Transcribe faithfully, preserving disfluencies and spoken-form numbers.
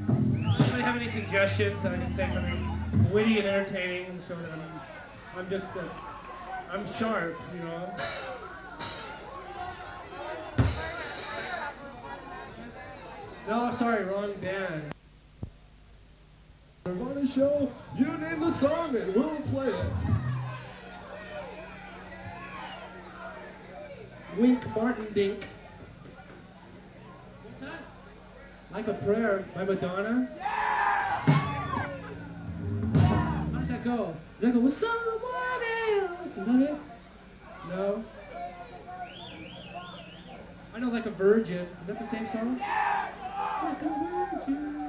Anybody have any suggestions so I can say something witty and entertaining and so that I'm, I'm just, uh, I'm sharp, you know? No, sorry, wrong band. Nirvana show, you name the song and we'll play it. Wink Martin Dink. What's that? Like a Prayer by Madonna. How does that go? Does that go with someone else? Is that it? No. I know Like a Virgin. Is that the same song? Like a virgin.